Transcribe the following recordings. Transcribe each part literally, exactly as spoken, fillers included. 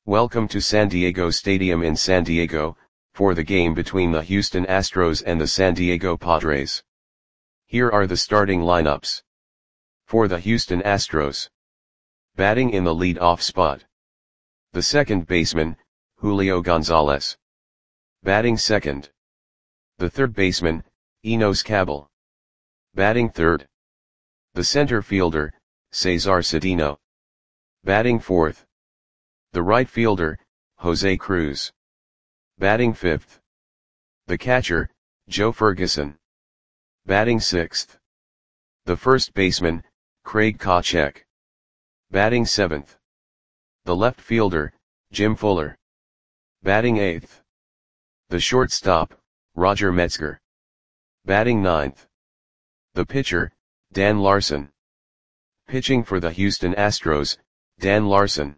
Welcome to San Diego Stadium in San Diego, for the game between the Houston Astros and the San Diego Padres. Here are the starting lineups. For the Houston Astros. Batting in the lead-off spot. The second baseman, Julio Gonzalez. Batting second. The third baseman, Enos Cabell. Batting third. The center fielder, Cesar Cedeno. Batting fourth. The right fielder, Jose Cruz. Batting fifth. The catcher, Joe Ferguson. Batting sixth. The first baseman, Craig Kotchek. Batting seventh. The left fielder, Jim Fuller. Batting eighth. The shortstop, Roger Metzger. Batting ninth. The pitcher, Dan Larson. Pitching for the Houston Astros, Dan Larson.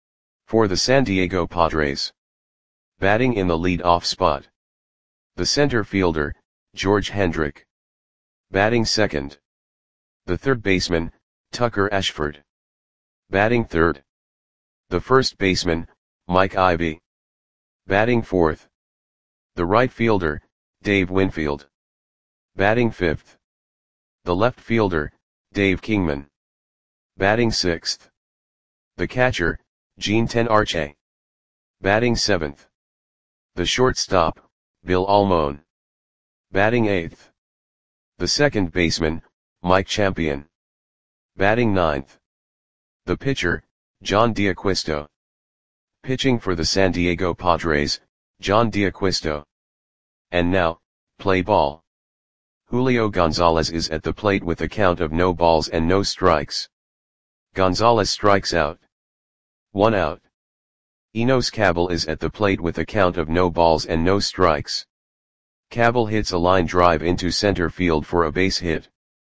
For the San Diego Padres. Batting in the lead-off spot. The center fielder, George Hendrick. Batting second. The third baseman, Tucker Ashford. Batting third. The first baseman, Mike Ivy. Batting fourth. The right fielder, Dave Winfield. Batting fifth. The left fielder, Dave Kingman. Batting sixth. The catcher, Gene Tenarche. Batting seventh. The shortstop, Bill Almon. Batting eighth. The second baseman, Mike Champion. Batting ninth. The pitcher, John D'Acquisto. Pitching for the San Diego Padres, John D'Acquisto. And now, play ball. Julio Gonzalez is at the plate with a count of no balls and no strikes. Gonzalez strikes out. One out. Enos Cabell is at the plate with a count of no balls and no strikes. Cabell hits a line drive into center field for a base hit.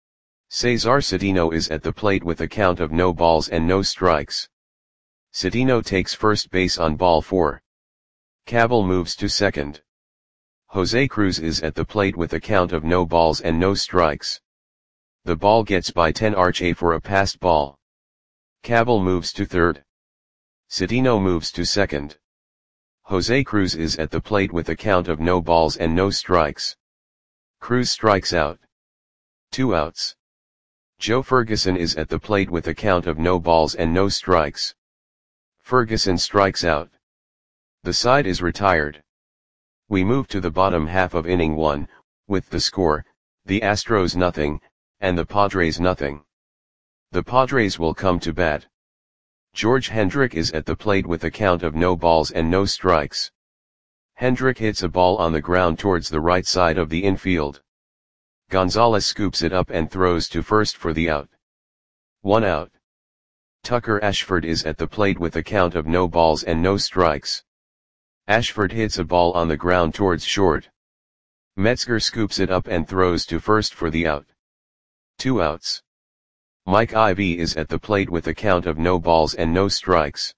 Cesar Cedeno is at the plate with a count of no balls and no strikes. Cedeno takes first base on ball four. Cabell moves to second. Jose Cruz is at the plate with a count of no balls and no strikes. The ball gets by Tenarche for a passed ball. Cabell moves to third. Cedeno moves to second. Jose Cruz is at the plate with a count of no balls and no strikes. Cruz strikes out. Two outs. Joe Ferguson is at the plate with a count of no balls and no strikes. Ferguson strikes out. The side is retired. We move to the bottom half of inning one, with the score, the Astros nothing, and the Padres nothing. The Padres will come to bat. George Hendrick is at the plate with a count of no balls and no strikes. Hendrick hits a ball on the ground towards the right side of the infield. Gonzalez scoops it up and throws to first for the out. One out. Tucker Ashford is at the plate with a count of no balls and no strikes. Ashford hits a ball on the ground towards short. Metzger scoops it up and throws to first for the out. Two outs. Mike Ivy is at the plate with a count of no balls and no strikes.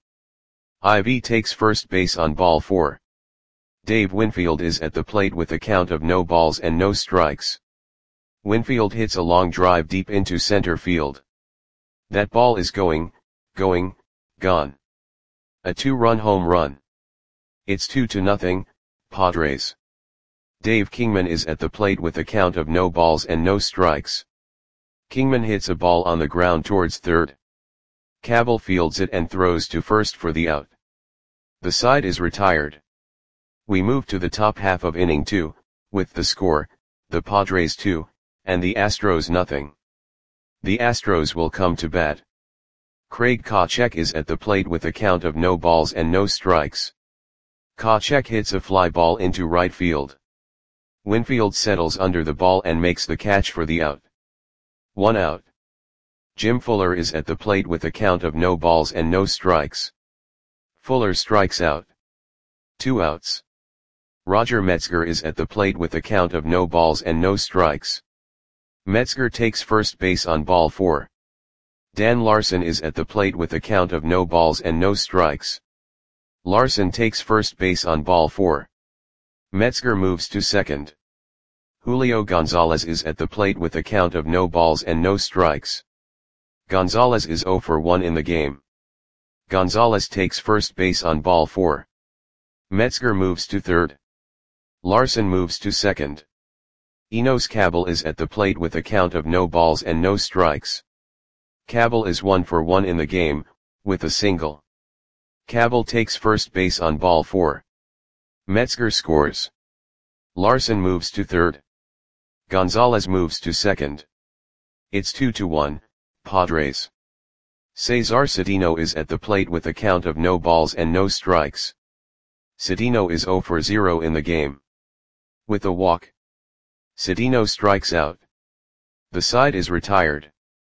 Ivy takes first base on ball four. Dave Winfield is at the plate with a count of no balls and no strikes. Winfield hits a long drive deep into center field. That ball is going, going, gone. A two-run home run. It's two to nothing, Padres. Dave Kingman is at the plate with a count of no balls and no strikes. Kingman hits a ball on the ground towards third. Cabell fields it and throws to first for the out. The side is retired. We move to the top half of inning two, with the score, the Padres two, and the Astros nothing. The Astros will come to bat. Craig Kotchek is at the plate with a count of no balls and no strikes. Kotchek hits a fly ball into right field. Winfield settles under the ball and makes the catch for the out. One out. Jim Fuller is at the plate with a count of no balls and no strikes. Fuller strikes out. Two outs. Roger Metzger is at the plate with a count of no balls and no strikes. Metzger takes first base on ball four. Dan Larson is at the plate with a count of no balls and no strikes. Larson takes first base on ball four. Metzger moves to second. Julio Gonzalez is at the plate with a count of no balls and no strikes. Gonzalez is zero for one in the game. Gonzalez takes first base on ball four. Metzger moves to third. Larson moves to second. Enos Cabell is at the plate with a count of no balls and no strikes. Cabell is one for one in the game, with a single. Cabell takes first base on ball four. Metzger scores. Larson moves to third. Gonzalez moves to second. It's two to one, Padres. Cesar Cedeno is at the plate with a count of no balls and no strikes. Cedeno is zero for zero in the game. With a walk, Cedeno strikes out. The side is retired.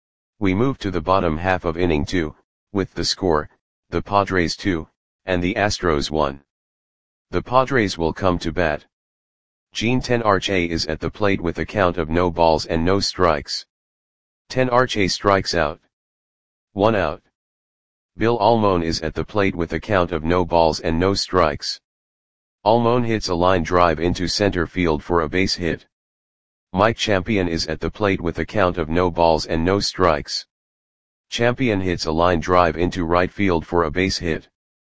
We move to the bottom half of inning two, with the score, the Padres two, and the Astros one. The Padres will come to bat. Gene Tenarche is at the plate with a count of no balls and no strikes. Tenarche strikes out. One out. Bill Almon is at the plate with a count of no balls and no strikes. Almon hits a line drive into center field for a base hit. Mike Champion is at the plate with a count of no balls and no strikes. Champion hits a line drive into right field for a base hit.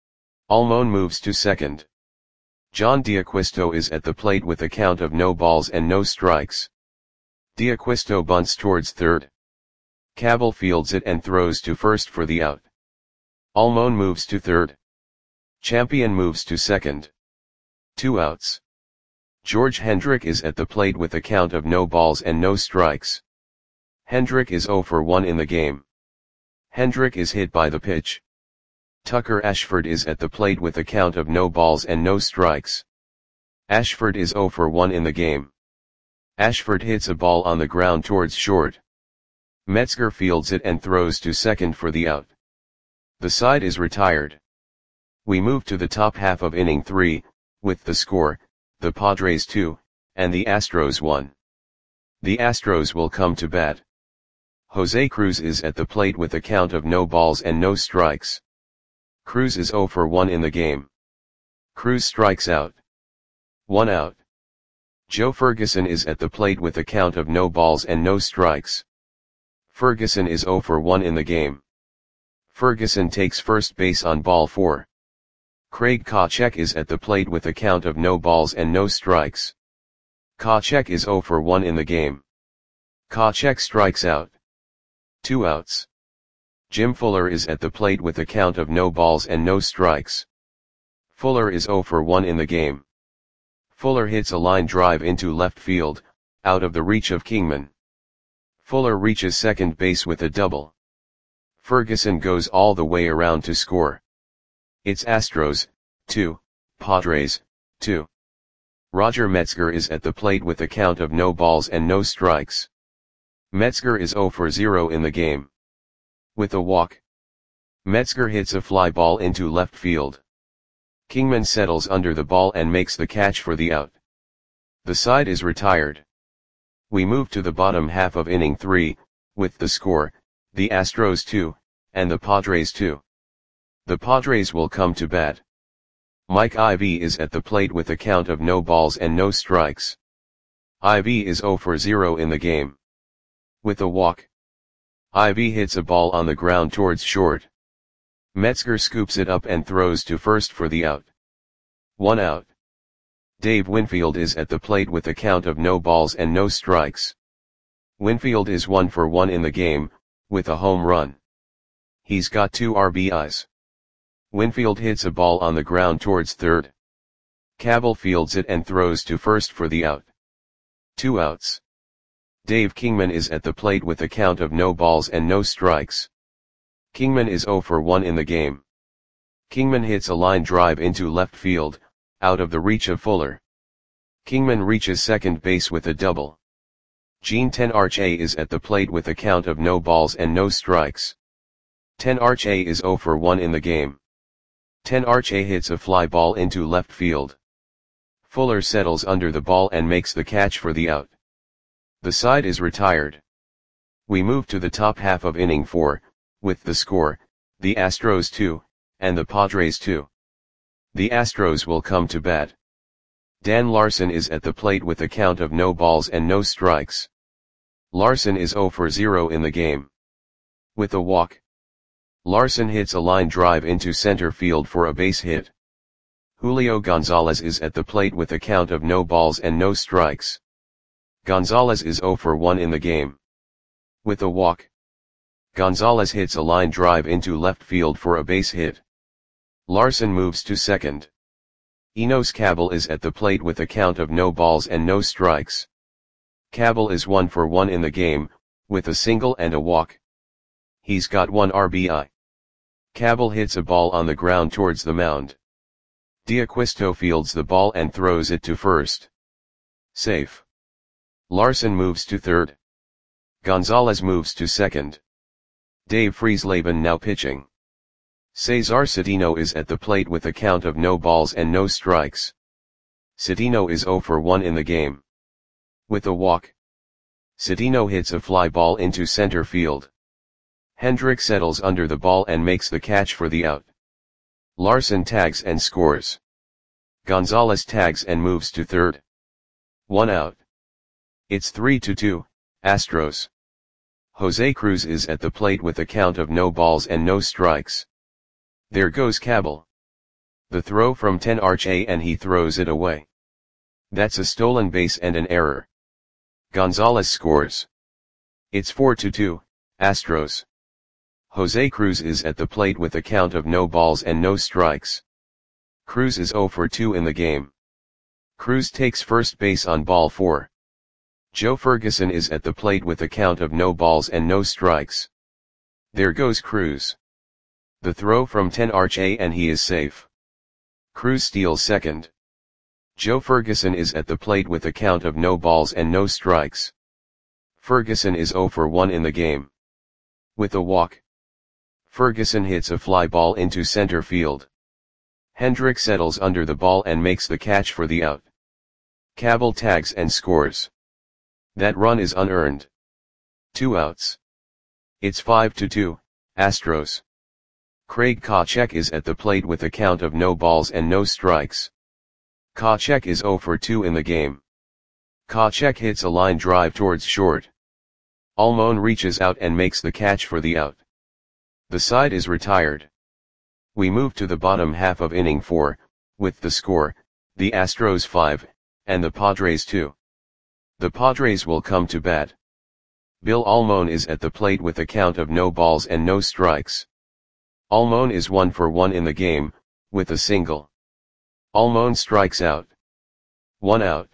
Almon moves to second. John D'Acquisto is at the plate with a count of no balls and no strikes. D'Acquisto bunts towards third. Cabell fields it and throws to first for the out. Almon moves to third. Champion moves to second. Two outs. George Hendrick is at the plate with a count of no balls and no strikes. Hendrick is zero for one in the game. Hendrick is hit by the pitch. Tucker Ashford is at the plate with a count of no balls and no strikes. Ashford is zero for one in the game. Ashford hits a ball on the ground towards short. Metzger fields it and throws to second for the out. The side is retired. We move to the top half of inning three, with the score, the Padres two, and the Astros one. The Astros will come to bat. Jose Cruz is at the plate with a count of no balls and no strikes. Cruz is zero for one in the game. Cruz strikes out. One out. Joe Ferguson is at the plate with a count of no balls and no strikes. Ferguson is zero for one in the game. Ferguson takes first base on ball four. Craig Kocek is at the plate with a count of no balls and no strikes. Kocek is zero for one in the game. Kocek strikes out. Two outs. Jim Fuller is at the plate with a count of no balls and no strikes. Fuller is zero for one in the game. Fuller hits a line drive into left field, out of the reach of Kingman. Fuller reaches second base with a double. Ferguson goes all the way around to score. It's Astros, two, Padres, two. Roger Metzger is at the plate with a count of no balls and no strikes. Metzger is zero for zero in the game. With a walk, Metzger hits a fly ball into left field. Kingman settles under the ball and makes the catch for the out. The side is retired. We move to the bottom half of inning three, with the score, the Astros two, and the Padres two. The Padres will come to bat. Mike Ivy is at the plate with a count of no balls and no strikes. Ivy is zero for zero in the game. With a walk, Ivy hits a ball on the ground towards short. Metzger scoops it up and throws to first for the out. One out. Dave Winfield is at the plate with a count of no balls and no strikes. Winfield is one for one in the game, with a home run. He's got two R B Is. Winfield hits a ball on the ground towards third. Cabell fields it and throws to first for the out. Two outs. Dave Kingman is at the plate with a count of no balls and no strikes. Kingman is zero for one in the game. Kingman hits a line drive into left field, out of the reach of Fuller. Kingman reaches second base with a double. Gene Tenarche is at the plate with a count of no balls and no strikes. Tenarche is zero for one in the game. Tenarche hits a fly ball into left field. Fuller settles under the ball and makes the catch for the out. The side is retired. We move to the top half of inning four, with the score, the Astros two, and the Padres two. The Astros will come to bat. Dan Larson is at the plate with a count of no balls and no strikes. Larson is zero for zero in the game. With a walk, Larson hits a line drive into center field for a base hit. Julio Gonzalez is at the plate with a count of no balls and no strikes. Gonzalez is zero for one in the game. With a walk, Gonzalez hits a line drive into left field for a base hit. Larson moves to second. Enos Cabell is at the plate with a count of no balls and no strikes. Cabell is one for one in the game, with a single and a walk. He's got one R B I. Cabell hits a ball on the ground towards the mound. D'Acquisto fields the ball and throws it to first. Safe. Larson moves to third. Gonzalez moves to second. Dave Friesleben now pitching. Cesar Cedeno is at the plate with a count of no balls and no strikes. Cedeno is zero for one in the game. With a walk, Cedeno hits a fly ball into center field. Hendrick settles under the ball and makes the catch for the out. Larson tags and scores. Gonzalez tags and moves to third. One out. It's three to two, Astros. Jose Cruz is at the plate with a count of no balls and no strikes. There goes Cabell. The throw from ten arch A and he throws it away. That's a stolen base and an error. Gonzalez scores. It's four to two, Astros. Jose Cruz is at the plate with a count of no balls and no strikes. Cruz is zero for two in the game. Cruz takes first base on ball four. Joe Ferguson is at the plate with a count of no balls and no strikes. There goes Cruz. The throw from ten arch A and he is safe. Cruz steals second. Joe Ferguson is at the plate with a count of no balls and no strikes. Ferguson is zero for one in the game. With a walk, Ferguson hits a fly ball into center field. Hendrick settles under the ball and makes the catch for the out. Cabell tags and scores. That run is unearned. Two outs. It's five to two, Astros. Craig Kocek is at the plate with a count of no balls and no strikes. Kocek is zero for two in the game. Kocek hits a line drive towards short. Almon reaches out and makes the catch for the out. The side is retired. We move to the bottom half of inning four, with the score, the Astros five, and the Padres two. The Padres will come to bat. Bill Almon is at the plate with a count of no balls and no strikes. Almon is one for one in the game, with a single. Almon strikes out. One out.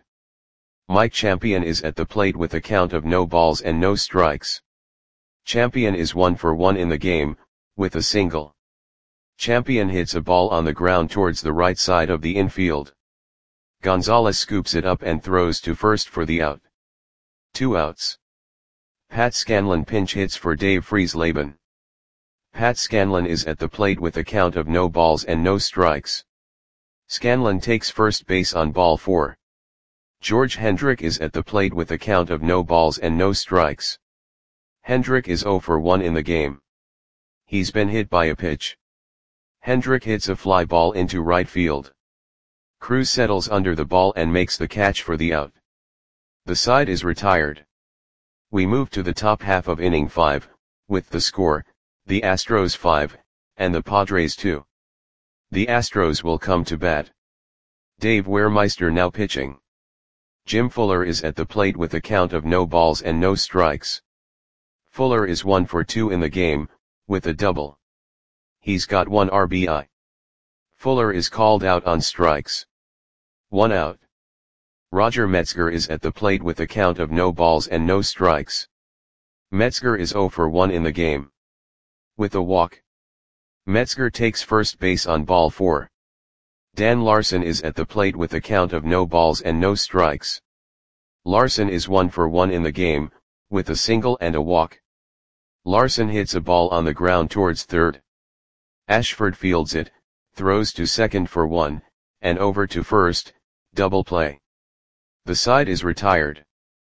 Mike Champion is at the plate with a count of no balls and no strikes. Champion is one for one in the game, with a single. Champion hits a ball on the ground towards the right side of the infield. Gonzalez scoops it up and throws to first for the out. Two outs. Pat Scanlon pinch hits for Dave Friesleben. Pat Scanlon is at the plate with a count of no balls and no strikes. Scanlon takes first base on ball four. George Hendrick is at the plate with a count of no balls and no strikes. Hendrick is zero for one in the game. He's been hit by a pitch. Hendrick hits a fly ball into right field. Cruz settles under the ball and makes the catch for the out. The side is retired. We move to the top half of inning five, with the score, the Astros five, and the Padres two. The Astros will come to bat. Dave Wehrmeister now pitching. Jim Fuller is at the plate with a count of no balls and no strikes. Fuller is one for two in the game, with a double. He's got one R B I. Fuller is called out on strikes. One out. Roger Metzger is at the plate with a count of no balls and no strikes. Metzger is zero for one in the game. With a walk, Metzger takes first base on ball four. Dan Larson is at the plate with a count of no balls and no strikes. Larson is one for one in the game, with a single and a walk. Larson hits a ball on the ground towards third. Ashford fields it, throws to second for one, and over to first, double play. The side is retired.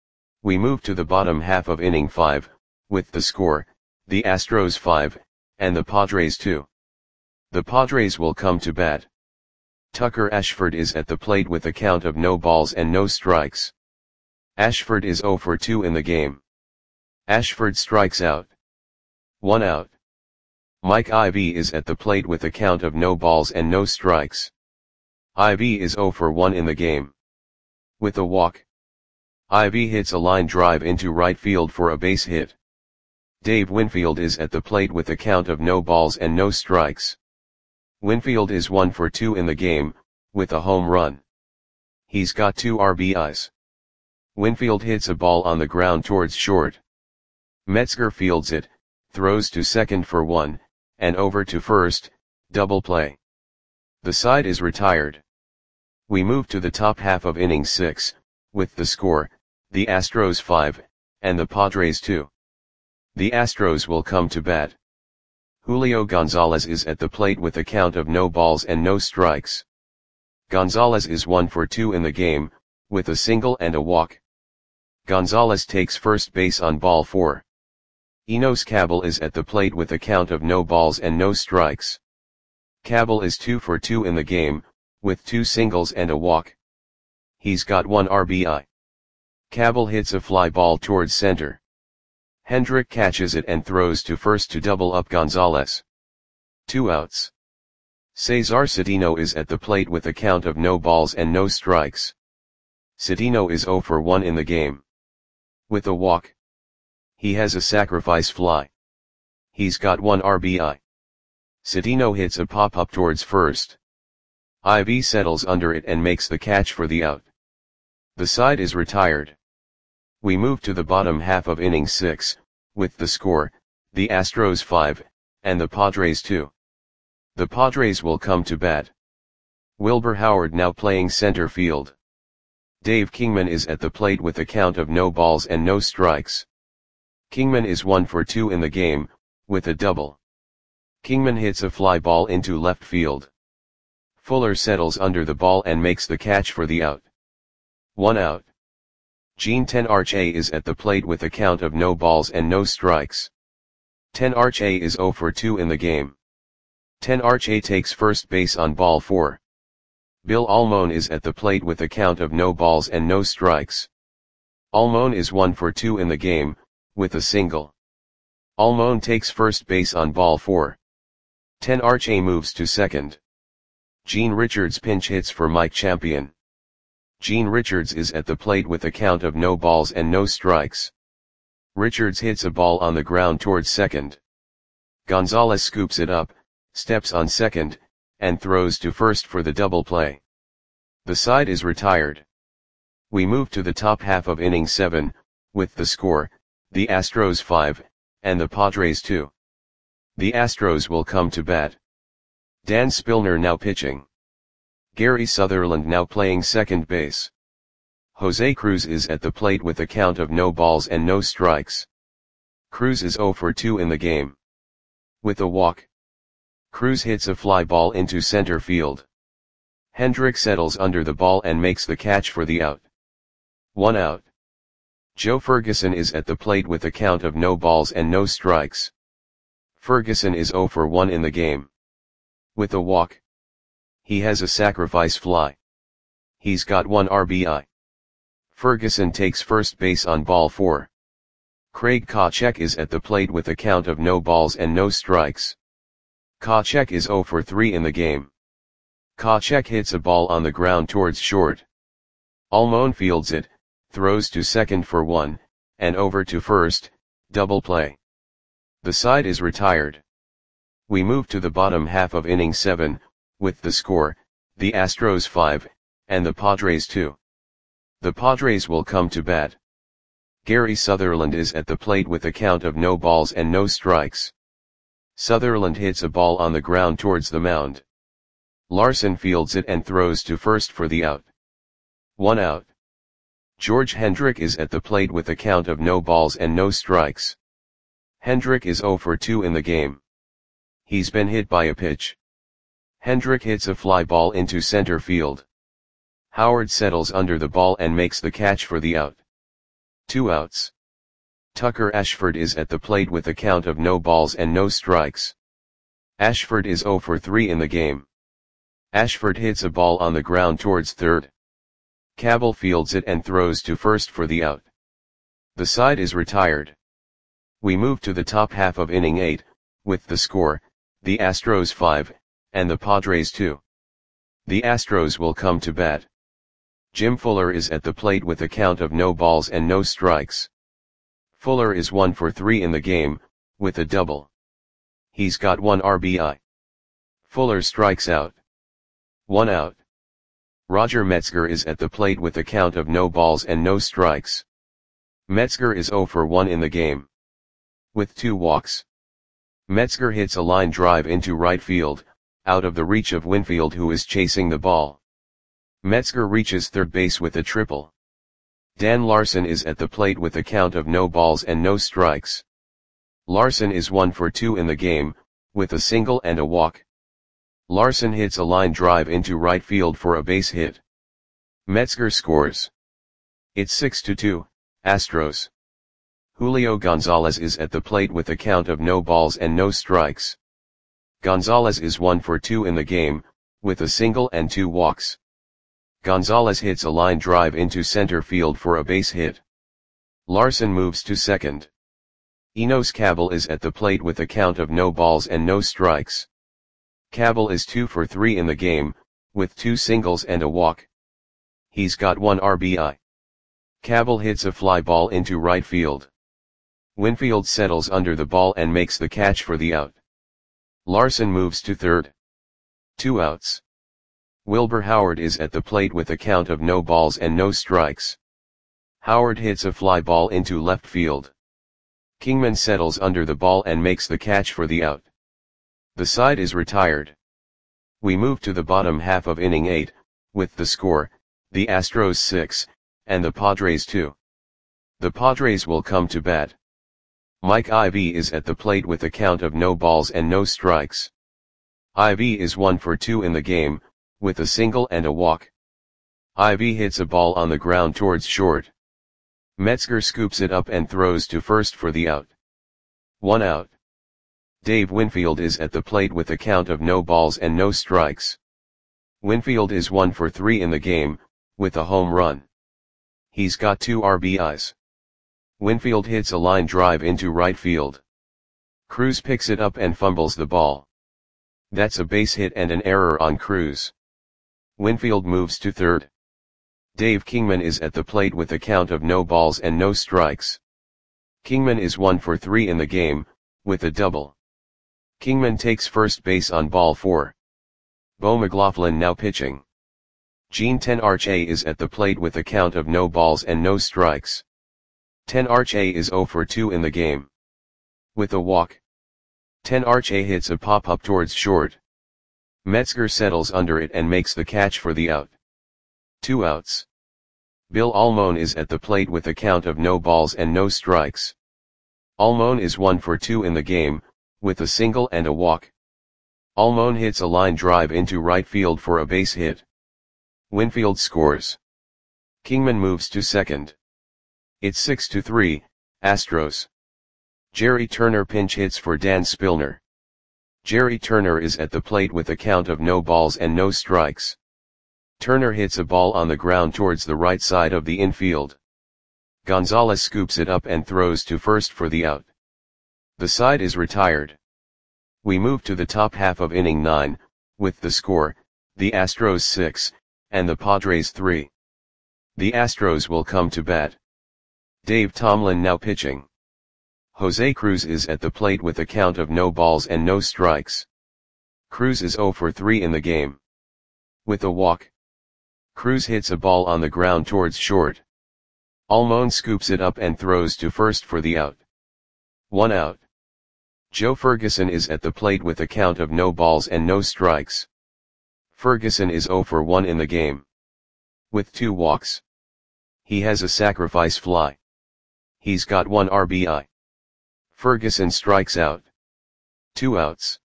We move to the bottom half of inning five, with the score, the Astros five, and the Padres two. The Padres will come to bat. Tucker Ashford is at the plate with a count of no balls and no strikes. Ashford is zero for two in the game. Ashford strikes out. One out. Mike Ivy is at the plate with a count of no balls and no strikes. Ivy is zero for one in the game. With a walk, Ivy hits a line drive into right field for a base hit. Dave Winfield is at the plate with a count of no balls and no strikes. Winfield is one for two in the game, with a home run. He's got two R B Is. Winfield hits a ball on the ground towards short. Metzger fields it, throws to second for one, and over to first, double play. The side is retired. We move to the top half of inning six, with the score, the Astros five, and the Padres two. The Astros will come to bat. Julio Gonzalez is at the plate with a count of no balls and no strikes. Gonzalez is one for two in the game, with a single and a walk. Gonzalez takes first base on ball four. Enos Cabell is at the plate with a count of no balls and no strikes. Cabell is two for two in the game, with two singles and a walk. He's got one R B I. Cabell hits a fly ball towards center. Hendrick catches it and throws to first to double up Gonzalez. Two outs. Cesar Cedeno is at the plate with a count of no balls and no strikes. Cedeno is zero for one in the game. With a walk, he has a sacrifice fly. He's got one R B I. Cedeno hits a pop-up towards first. Ivy settles under it and makes the catch for the out. The side is retired. We move to the bottom half of inning six, with the score, the Astros five, and the Padres two. The Padres will come to bat. Wilbur Howard now playing center field. Dave Kingman is at the plate with a count of no balls and no strikes. Kingman is one for two in the game, with a double. Kingman hits a fly ball into left field. Fuller settles under the ball and makes the catch for the out. One out. Gene Tenarche is at the plate with a count of no balls and no strikes. Tenarche is zero for two in the game. Tenarche takes first base on ball four. Bill Almon is at the plate with a count of no balls and no strikes. Almon is one for two in the game, with a single. Almon takes first base on ball four. Tenarche moves to second. Gene Richards pinch hits for Mike Champion. Gene Richards is at the plate with a count of no balls and no strikes. Richards hits a ball on the ground towards second. Gonzalez scoops it up, steps on second, and throws to first for the double play. The side is retired. We move to the top half of inning seven, with the score, the Astros five, and the Padres two. The Astros will come to bat. Dan Spillner now pitching. Gary Sutherland now playing second base. Jose Cruz is at the plate with a count of no balls and no strikes. Cruz is zero for two in the game. With a walk, Cruz hits a fly ball into center field. Hendrick settles under the ball and makes the catch for the out. One out. Joe Ferguson is at the plate with a count of no balls and no strikes. Ferguson is zero for one in the game. With a walk, he has a sacrifice fly. He's got one R B I. Ferguson takes first base on ball four. Craig Kocek is at the plate with a count of no balls and no strikes. Kocek is zero for three in the game. Kocek hits a ball on the ground towards short. Almon fields it, throws to second for one, and over to first, double play. The side is retired. We move to the bottom half of inning seven, with the score, the Astros five, and the Padres two. The Padres will come to bat. Gary Sutherland is at the plate with a count of no balls and no strikes. Sutherland hits a ball on the ground towards the mound. Larson fields it and throws to first for the out. One out. George Hendrick is at the plate with a count of no balls and no strikes. Hendrick is zero for two in the game. He's been hit by a pitch. Hendrick hits a fly ball into center field. Howard settles under the ball and makes the catch for the out. Two outs. Tucker Ashford is at the plate with a count of no balls and no strikes. Ashford is zero for three in the game. Ashford hits a ball on the ground towards third. Cabell fields it and throws to first for the out. The side is retired. We move to the top half of inning eight, with the score, the Astros five, and the Padres two. The Astros will come to bat. Jim Fuller is at the plate with a count of no balls and no strikes. Fuller is one for three in the game, with a double. He's got one R B I. Fuller strikes out. One out. Roger Metzger is at the plate with a count of no balls and no strikes. Metzger is zero for one in the game, with two walks. Metzger hits a line drive into right field, out of the reach of Winfield, who is chasing the ball. Metzger reaches third base with a triple. Dan Larson is at the plate with a count of no balls and no strikes. Larson is one for two in the game, with a single and a walk. Larson hits a line drive into right field for a base hit. Metzger scores. It's six to two, Astros. Julio Gonzalez is at the plate with a count of no balls and no strikes. Gonzalez is one for two in the game, with a single and two walks. Gonzalez hits a line drive into center field for a base hit. Larson moves to second. Enos Cabell is at the plate with a count of no balls and no strikes. Cabell is two for three in the game, with two singles and a walk. He's got one R B I. Cabell hits a fly ball into right field. Winfield settles under the ball and makes the catch for the out. Larson moves to third. Two outs. Wilbur Howard is at the plate with a count of no balls and no strikes. Howard hits a fly ball into left field. Kingman settles under the ball and makes the catch for the out. The side is retired. We move to the bottom half of inning eight, with the score, the Astros six, and the Padres two. The Padres will come to bat. Mike Ivy is at the plate with a count of no balls and no strikes. Ivy is one for two in the game, with a single and a walk. Ivy hits a ball on the ground towards short. Metzger scoops it up and throws to first for the out. One out. Dave Winfield is at the plate with a count of no balls and no strikes. Winfield is one for three in the game, with a home run. He's got two R B Is. Winfield hits a line drive into right field. Cruz picks it up and fumbles the ball. That's a base hit and an error on Cruz. Winfield moves to third. Dave Kingman is at the plate with a count of no balls and no strikes. Kingman is one for three in the game, with a double. Kingman takes first base on ball four. Bo McLaughlin now pitching. Gene Tenarche is at the plate with a count of no balls and no strikes. Tenarche is zero for two in the game, with a walk. Tenarche hits a pop-up towards short. Metzger settles under it and makes the catch for the out. Two outs. Bill Almon is at the plate with a count of no balls and no strikes. Almon is one for two in the game, with a single and a walk. Almon hits a line drive into right field for a base hit. Winfield scores. Kingman moves to second. It's six to three, Astros. Jerry Turner pinch hits for Dan Spillner. Jerry Turner is at the plate with a count of no balls and no strikes. Turner hits a ball on the ground towards the right side of the infield. Gonzalez scoops it up and throws to first for the out. The side is retired. We move to the top half of inning nine, with the score, the Astros six, and the Padres three. The Astros will come to bat. Dave Tomlin now pitching. Jose Cruz is at the plate with a count of no balls and no strikes. Cruz is zero for three in the game, with a walk. Cruz hits a ball on the ground towards short. Almon scoops it up and throws to first for the out. One out. Joe Ferguson is at the plate with a count of no balls and no strikes. Ferguson is zero for one in the game, with two walks. He has a sacrifice fly. He's got one R B I. Ferguson strikes out. Two outs.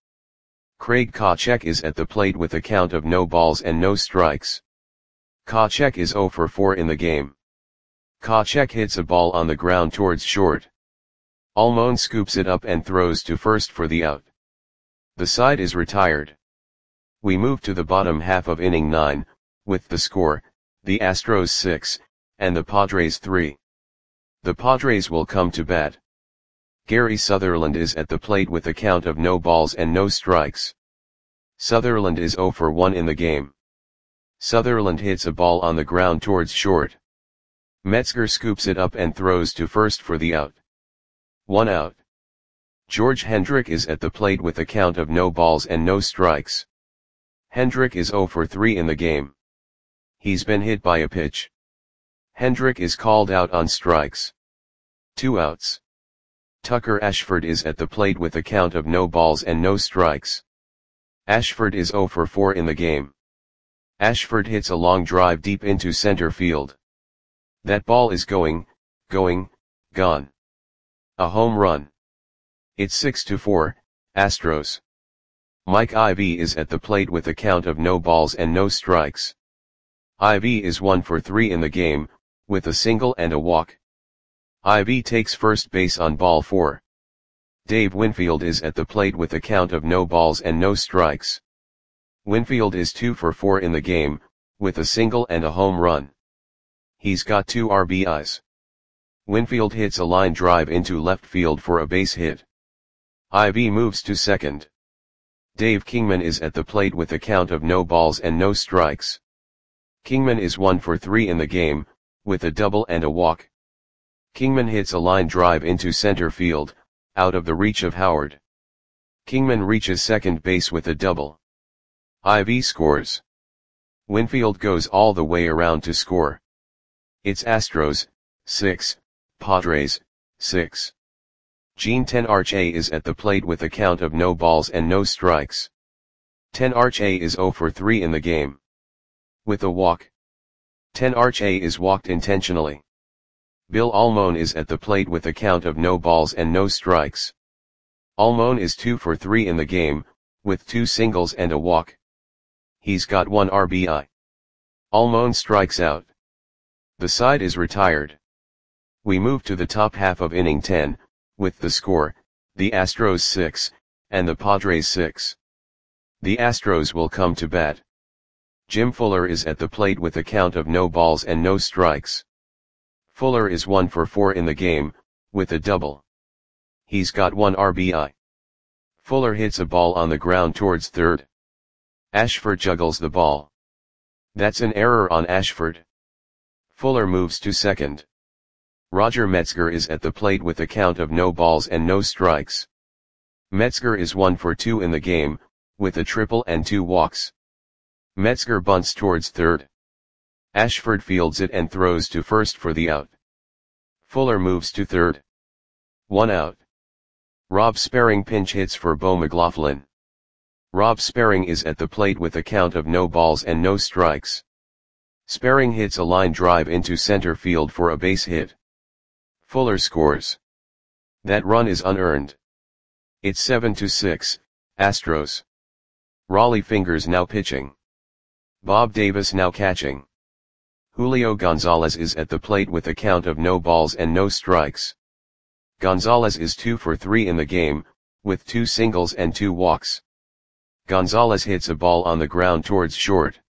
Craig Kocek is at the plate with a count of no balls and no strikes. Kocek is zero for four in the game. Kocek hits a ball on the ground towards short. Almon scoops it up and throws to first for the out. The side is retired. We move to the bottom half of inning nine, with the score, the Astros six, and the Padres three. The Padres will come to bat. Gary Sutherland is at the plate with a count of no balls and no strikes. Sutherland is zero for one in the game. Sutherland hits a ball on the ground towards short. Metzger scoops it up and throws to first for the out. One out. George Hendrick is at the plate with a count of no balls and no strikes. Hendrick is zero for three in the game. He's been hit by a pitch. Hendrick is called out on strikes. Two outs. Tucker Ashford is at the plate with a count of no balls and no strikes. Ashford is zero for four in the game. Ashford hits a long drive deep into center field. That ball is going, going, gone. A home run. It's six to four, Astros. Mike Ivy is at the plate with a count of no balls and no strikes. Ivy is one for three in the game, with a single and a walk. Ivy takes first base on ball four. Dave Winfield is at the plate with a count of no balls and no strikes. Winfield is two for four in the game, with a single and a home run. He's got two R B Is. Winfield hits a line drive into left field for a base hit. Ivy moves to second. Dave Kingman is at the plate with a count of no balls and no strikes. Kingman is one for three in the game, with a double and a walk. Kingman hits a line drive into center field, out of the reach of Howard. Kingman reaches second base with a double. Ivy scores. Winfield goes all the way around to score. It's Astros, six, Padres, six. Gene Tenarche is at the plate with a count of no balls and no strikes. Tenarche is zero for three in the game. With a walk. Tenarche is walked intentionally. Bill Almon is at the plate with a count of no balls and no strikes. Almon is two for three in the game, with two singles and a walk. He's got one R B I. Almon strikes out. The side is retired. We move to the top half of inning ten, with the score, the Astros six, and the Padres six. The Astros will come to bat. Jim Fuller is at the plate with a count of no balls and no strikes. Fuller is one for four in the game, with a double. He's got one R B I. Fuller hits a ball on the ground towards third. Ashford juggles the ball. That's an error on Ashford. Fuller moves to second. Roger Metzger is at the plate with a count of no balls and no strikes. Metzger is one for two in the game, with a triple and two walks. Metzger bunts towards third. Ashford fields it and throws to first for the out. Fuller moves to third. One out. Rob Sperring pinch hits for Bo McLaughlin. Rob Sperring is at the plate with a count of no balls and no strikes. Sperring hits a line drive into center field for a base hit. Fuller scores. That run is unearned. It's seven to six, Astros. Rollie Fingers now pitching. Bob Davis now catching. Julio Gonzalez is at the plate with a count of no balls and no strikes. Gonzalez is two for three in the game, with two singles and two walks. Gonzalez hits a ball on the ground towards short.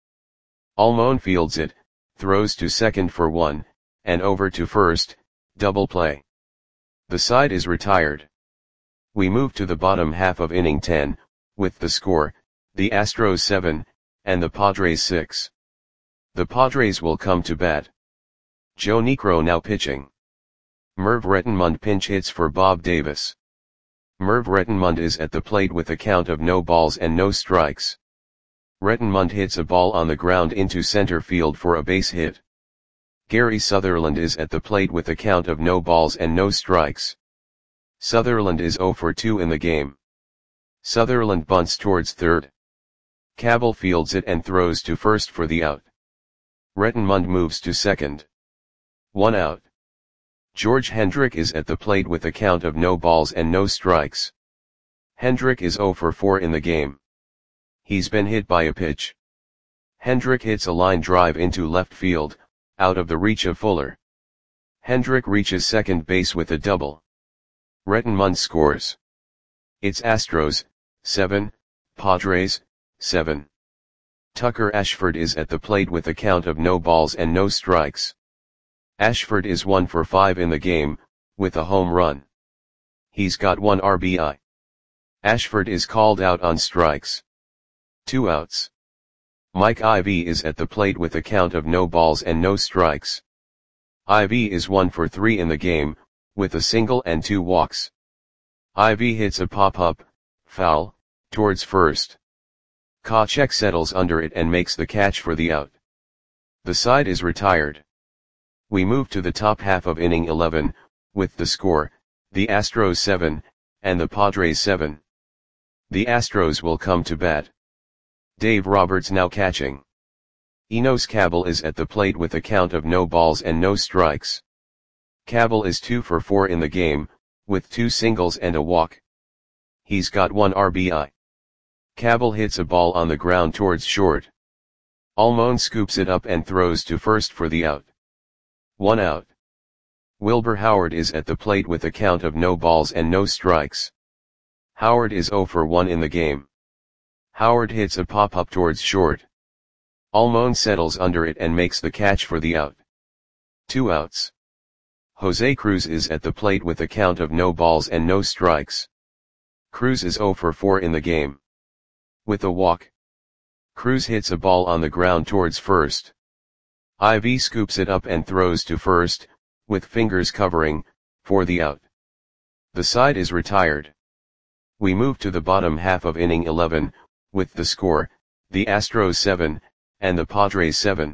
Almon fields it, throws to second for one, and over to first, double play. The side is retired. We move to the bottom half of inning ten, with the score, the Astros seven, and the Padres six. The Padres will come to bat. Joe Niekro now pitching. Merv Rettenmund pinch hits for Bob Davis. Merv Rettenmund is at the plate with a count of no balls and no strikes. Rettenmund hits a ball on the ground into center field for a base hit. Gary Sutherland is at the plate with a count of no balls and no strikes. Sutherland is zero for two in the game. Sutherland bunts towards third. Cabell fields it and throws to first for the out. Rettenmund moves to second. One out. George Hendrick is at the plate with a count of no balls and no strikes. Hendrick is zero for four in the game. He's been hit by a pitch. Hendrick hits a line drive into left field, out of the reach of Fuller. Hendrick reaches second base with a double. Rettenmund scores. It's Astros, seven, Padres, seven. Tucker Ashford is at the plate with a count of no balls and no strikes. Ashford is one for five in the game, with a home run. He's got one R B I. Ashford is called out on strikes. Two outs. Mike Ivy is at the plate with a count of no balls and no strikes. Ivy is one for three in the game, with a single and two walks. Ivy hits a pop-up, foul, towards first. Kachek settles under it and makes the catch for the out. The side is retired. We move to the top half of inning eleven, with the score, the Astros seven, and the Padres seven. The Astros will come to bat. Dave Roberts now catching. Enos Cabell is at the plate with a count of no balls and no strikes. Cabell is two for four in the game, with two singles and a walk. He's got one R B I. Cabell hits a ball on the ground towards short. Almon scoops it up and throws to first for the out. One out. Wilbur Howard is at the plate with a count of no balls and no strikes. Howard is zero for one in the game. Howard hits a pop-up towards short. Almon settles under it and makes the catch for the out. Two outs. Jose Cruz is at the plate with a count of no balls and no strikes. Cruz is zero for four in the game. With a walk. Cruz hits a ball on the ground towards first. Ivy scoops it up and throws to first, with fingers covering, for the out. The side is retired. We move to the bottom half of inning eleven, with the score, the Astros seven, and the Padres seven.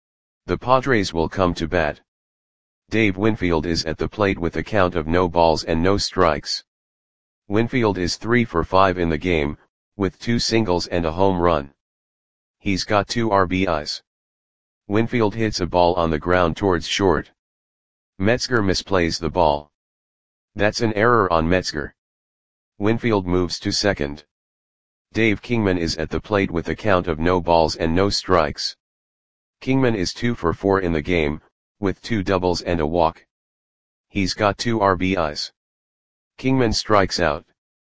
The Padres will come to bat. Dave Winfield is at the plate with a count of no balls and no strikes. Winfield is three for five in the game, with two singles and a home run. He's got two R B Is. Winfield hits a ball on the ground towards short. Metzger misplays the ball. That's an error on Metzger. Winfield moves to second. Dave Kingman is at the plate with a count of no balls and no strikes. Kingman is two for four in the game, with two doubles and a walk. He's got two R B Is. Kingman strikes out.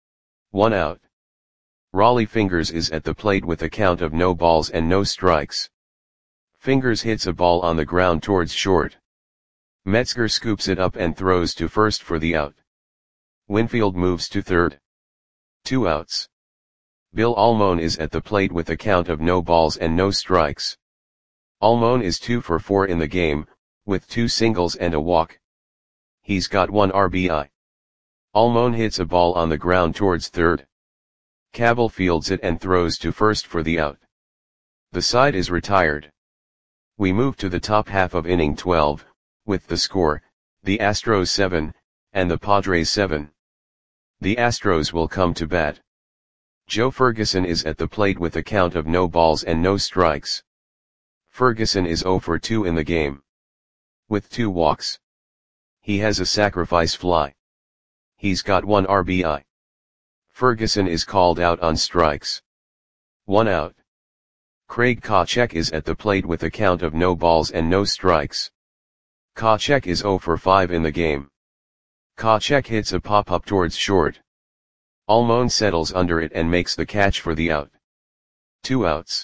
One out. Raleigh Fingers is at the plate with a count of no balls and no strikes. Fingers hits a ball on the ground towards short. Metzger scoops it up and throws to first for the out. Winfield moves to third. Two outs. Bill Almon is at the plate with a count of no balls and no strikes. Almon is two for four in the game, with two singles and a walk. He's got one R B I. Almon hits a ball on the ground towards third. Cabell fields it and throws to first for the out. The side is retired. We move to the top half of inning twelve, with the score, the Astros seven, and the Padres seven. The Astros will come to bat. Joe Ferguson is at the plate with a count of no balls and no strikes. Ferguson is zero for two in the game. With two walks. He has a sacrifice fly. He's got one R B I. Ferguson is called out on strikes. One out. Craig Kachek is at the plate with a count of no balls and no strikes. Kachek is zero for five in the game. Kachek hits a pop-up towards short. Almon settles under it and makes the catch for the out. Two outs.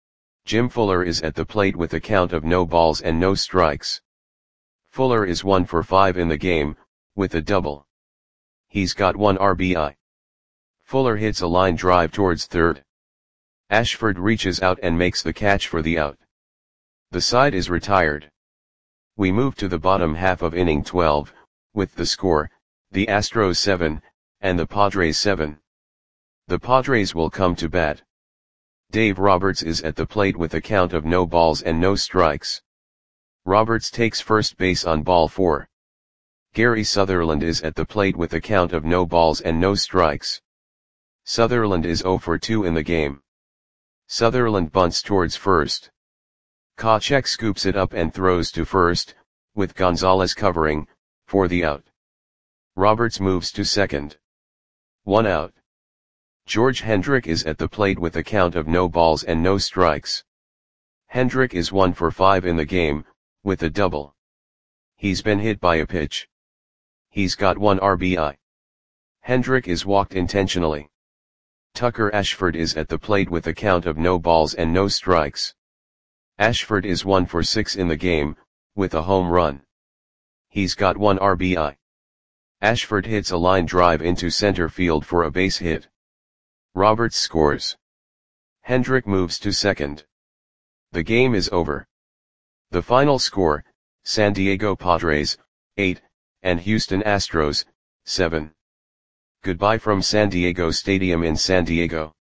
Jim Fuller is at the plate with a count of no balls and no strikes. Fuller is one for five in the game, with a double. He's got one R B I. Fuller hits a line drive towards third. Ashford reaches out and makes the catch for the out. The side is retired. We move to the bottom half of inning twelve, with the score, the Astros seven, and the Padres seven. The Padres will come to bat. Dave Roberts is at the plate with a count of no balls and no strikes. Roberts takes first base on ball four. Gary Sutherland is at the plate with a count of no balls and no strikes. Sutherland is zero for two in the game. Sutherland bunts towards first. Kachek scoops it up and throws to first, with Gonzalez covering, for the out. Roberts moves to second. One out. George Hendrick is at the plate with a count of no balls and no strikes. Hendrick is one for five in the game, with a double. He's been hit by a pitch. He's got one R B I. Hendrick is walked intentionally. Tucker Ashford is at the plate with a count of no balls and no strikes. Ashford is one for six in the game, with a home run. He's got one R B I. Ashford hits a line drive into center field for a base hit. Roberts scores. Hendrick moves to second. The game is over. The final score, San Diego Padres, eight, and Houston Astros, seven. Goodbye from San Diego Stadium in San Diego.